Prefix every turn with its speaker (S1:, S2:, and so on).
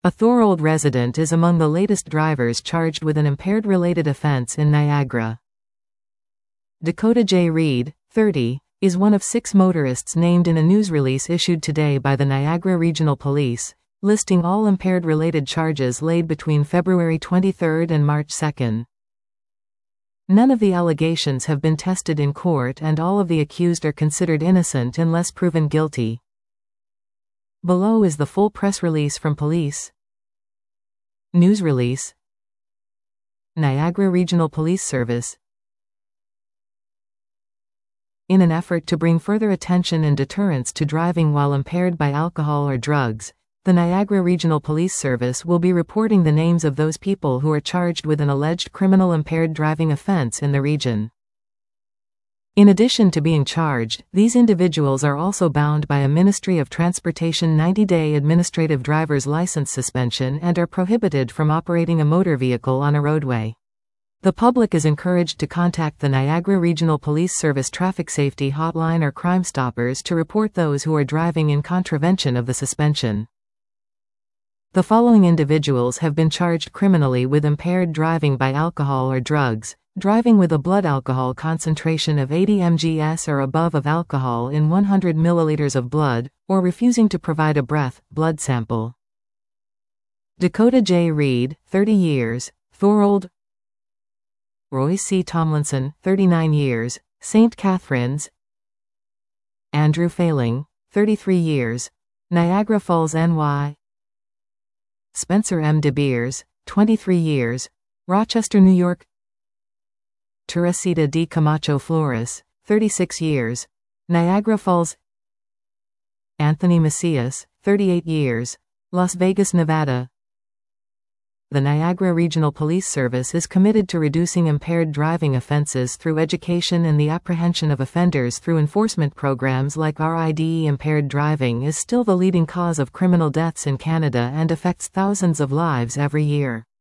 S1: A Thorold resident is among the latest drivers charged with an impaired-related offense in Niagara. Dakota J. Reed, 30, is one of 6 motorists named in a news release issued today by the Niagara Regional Police, listing all impaired-related charges laid between February 23 and March 2. None of the allegations have been tested in court, and all of the accused are considered innocent unless proven guilty. Below is the full press release from police. News release. Niagara Regional Police Service. In an effort to bring further attention and deterrence to driving while impaired by alcohol or drugs, the Niagara Regional Police Service will be reporting the names of those people who are charged with an alleged criminal impaired driving offense in the region. In addition to being charged, these individuals are also bound by a Ministry of Transportation 90-day administrative driver's license suspension and are prohibited from operating a motor vehicle on a roadway. The public is encouraged to contact the Niagara Regional Police Service Traffic Safety Hotline or Crime Stoppers to report those who are driving in contravention of the suspension. The following individuals have been charged criminally with impaired driving by alcohol or drugs: driving with a blood alcohol concentration of 80 mgs or above of alcohol in 100 milliliters of blood, or refusing to provide a blood sample. Dakota J. Reed, 30 years, Thorold. Roy C. Tomlinson, 39 years, St. Catharines. Andrew Failing, 33 years, Niagara Falls, NY. Spencer M. DeBeers, 23 years, Rochester, New York. Teresita D. Camacho Flores, 36 years, Niagara Falls. Anthony Macias, 38 years, Las Vegas, Nevada. The Niagara Regional Police Service is committed to reducing impaired driving offenses through education and the apprehension of offenders through enforcement programs like RIDE. Impaired driving is still the leading cause of criminal deaths in Canada and affects thousands of lives every year.